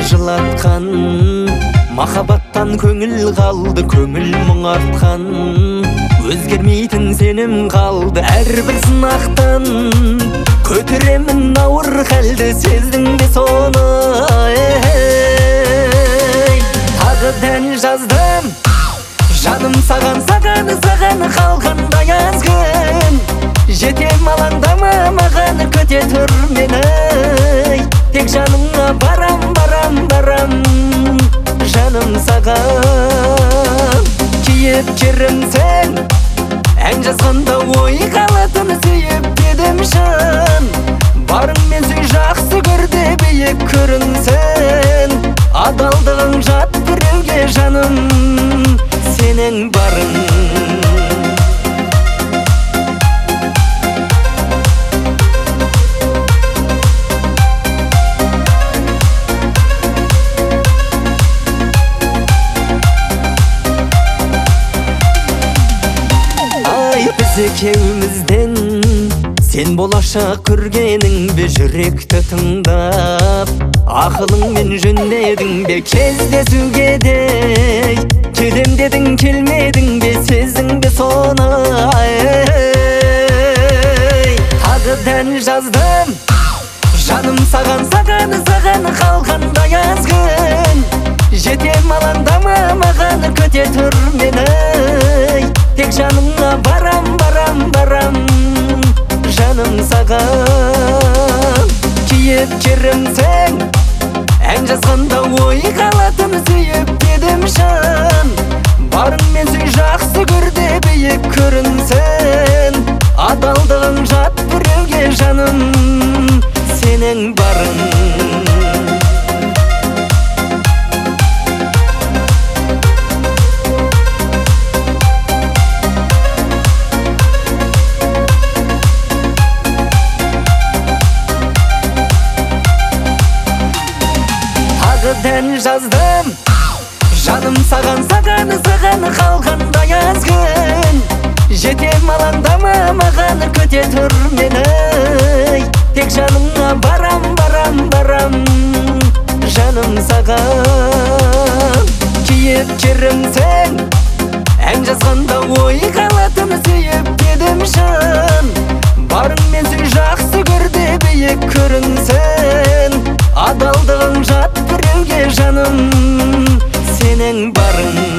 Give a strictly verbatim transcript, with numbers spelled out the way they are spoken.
жылаткан, махаббаттан көңіл қалды, көңіл мұң артқан. Өзгермейтін сенім қалды әрбір сынақтан. Көтеремін ауыр халді, сездің бе соны? Тағы дән жаздым, жаным саған, саған, саған қалғандай аз күн. Жетем алаңдама маған, көте тұр мені. Тек жаныңа барам, барам, барам, жаным саған. Киіп керімсің, ән жазғанда ой қалатын, сүйіп дедім шын. Барыңмен сүй жақсы көрде биік көрінсін. Адалдығың жат біреуге жаным, сенің барың. Екеумізден сен болашақ көргенің бе, жүректі тыңдап ақылыңмен жөндедің бе? Кездесуге де келем дедің, келмедің бе? Сездің бе соны? Тағы дән жаздым, жаным саған, саған, саған қалғандай аз күн. Жетем алаңдама маған, көте тұр мені. Тек жаныңа барам, барам, барам, жаным саған. Киіп керімсің, ән жазғанда ой қалатын, сүйіп дедім шын. Барыңмен сүй жақсы көрде биік көрінсін. Адалдығың жат біреуге жаным, сенің барың. Дән жаздым, жаным саған, саған, саған қалғандай аз күн. Жетем алаңдама маған, көте тұр мені. Тек жаныңа барам, барам, барам, жаным саған. Киіп керімсің, ән жазғанда ой қалатын, сүйіп дедім шын. Барыңмен сүй жақсы көрде биік көрінсін. Адалдығың жат біреуге жаным, сенің барың.